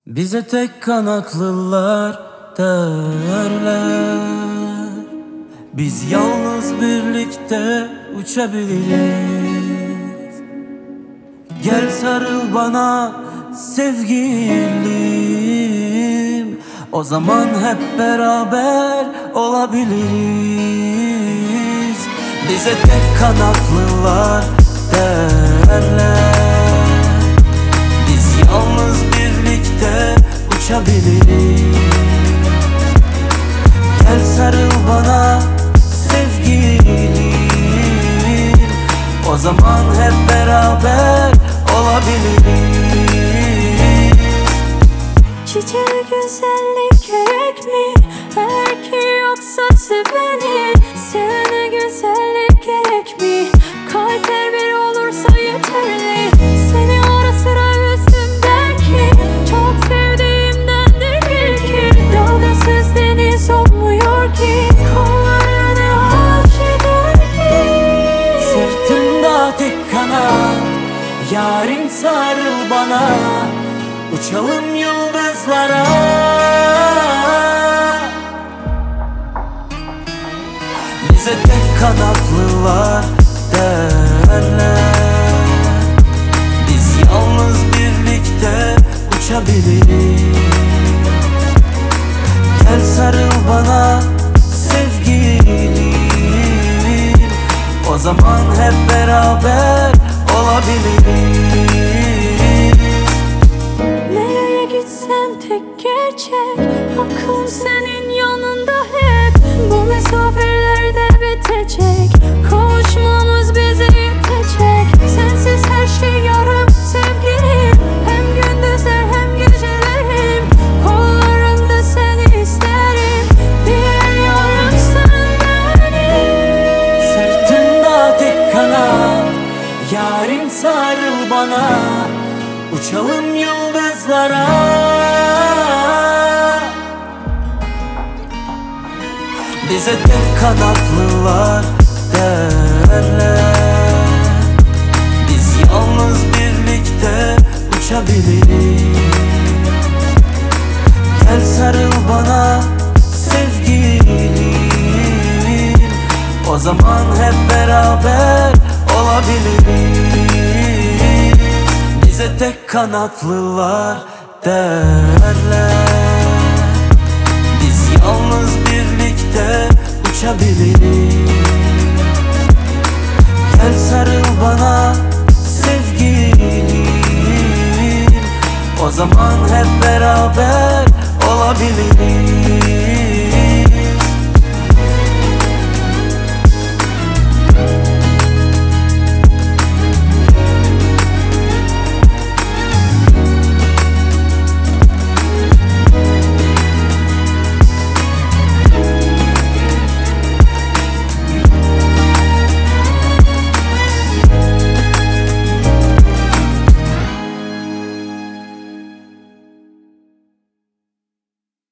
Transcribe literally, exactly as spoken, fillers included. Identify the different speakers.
Speaker 1: Bize tek kanatlılar derler. Biz yalnız birlikte uçabiliriz. Gel sarıl bana sevgilim, o zaman hep beraber olabiliriz. Bize tek kanatlılar derler. Biz yalnız birlikte uçabiliriz. Gel sarıl bana sevgilim, o zaman hep beraber olabiliriz.
Speaker 2: Çiçeğe güzellik gerek mi? Eğer ki yoksa seveni, sevene güzellik gerek mi? Kalpler bir olursa yeterli. Seni ara sıra üzdüm belki, çok sevdiğimdendir bil ki. Dalgasız deniz olmuyor ki, kollarını aç eder ki.
Speaker 1: Sırtımda tek kanat, yarim sarıl bana, uçalım yıldızlara. Bize tek kanatlılar derler. Biz yalnız birlikte uçabiliriz. Gel sarıl bana sevgilim, o zaman hep beraber olabiliriz.
Speaker 2: Nereye gitsen tek gerçek, aklım senin yanında hep. Bu mesafelerde bitecek, kavuşmamız bize yetecek. Sensiz her şey yarım sevgilim, hem gündüzler hem gecelerim. Kollarımda seni isterim, diğer yarım sen benim.
Speaker 1: Sırtımda tek kanat, yarim sarıl bana, uçalım yıldızlara. Bize tek kanatlılar derler. Biz yalnız birlikte uçabiliriz. Gel sarıl bana sevgilim, o zaman hep beraber olabiliriz. Bize tek kanatlılar derler. Biz yalnız birlikte uçabiliriz. Gel sarıl bana sevgilim, o zaman hep beraber olabiliriz.